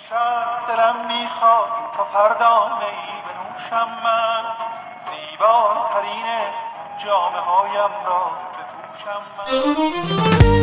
امشب دلم میخواد تا فردا می بنوشم من، زیباترین جامه هایم را بپوشم من.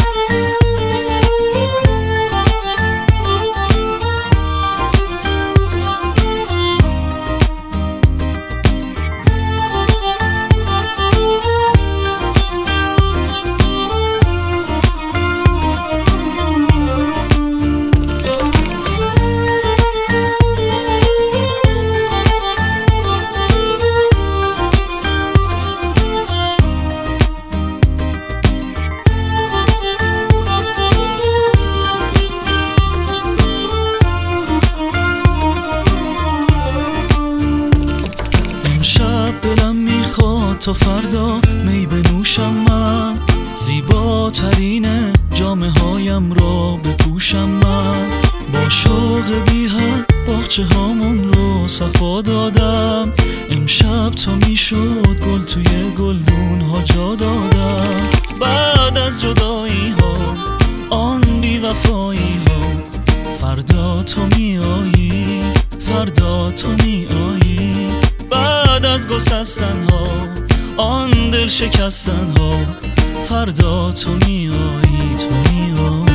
دلم میخواد تا فردا می بنوشم من، زیباترین جامه هایم را بپوشم من. با شوق بی حد باغچه هامون رو صفا دادم، امشب تا میشد گل توی گلدون ها جا دادم. بعد از جدایی ها آن بی وفایی ها، فردا تو میایی، فردا تو میایی. بعد از گسستن ها آن دل شکستن ها، فردا تو میایی، تو میایی.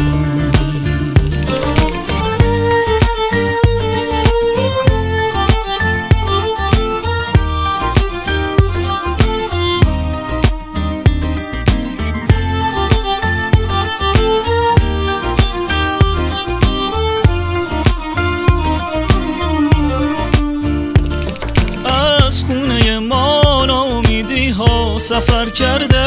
از خونه ما ناامیدی ها سفر کرده،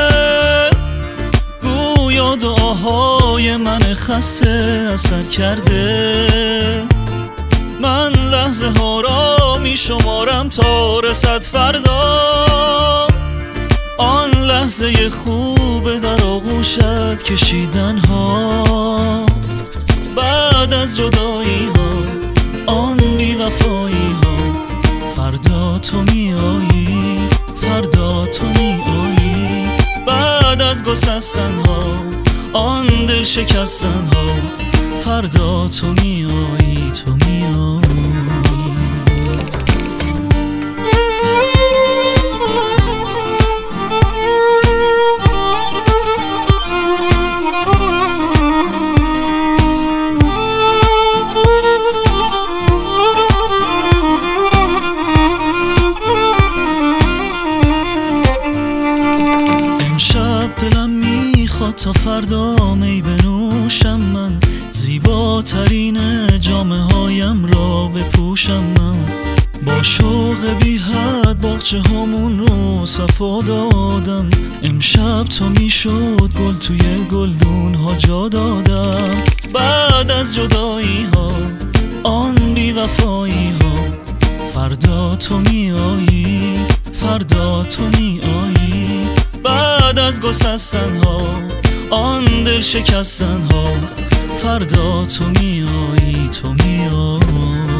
گویا دعاهای من خسته اثر کرده. من لحظه ها را می شمارم تا رسد فردا، آن لحظه خوب در آغوشت کشیدن ها. بعد از جدایی ها آن بی وفایی ها، فردا تو میایی، فردا تو میایی. بعد از گسستن ها آن دل شکستن ها، فردا تو میایی، تو میایی. دلم میخواد تا فردا می بنوشم من، زیباترین جامه هایم را بپوشم من. با شوق بی حد باغچه هامون رو صفا دادم، امشب تا میشد گل توی گلدون ها جا دادم. بعد از جدایی ها آن بی وفایی ها، فردا تو میایی، فردا تو میایی. بعد از گسستن ها آن دل شکستن ها، فردا تو میایی، تو میایی.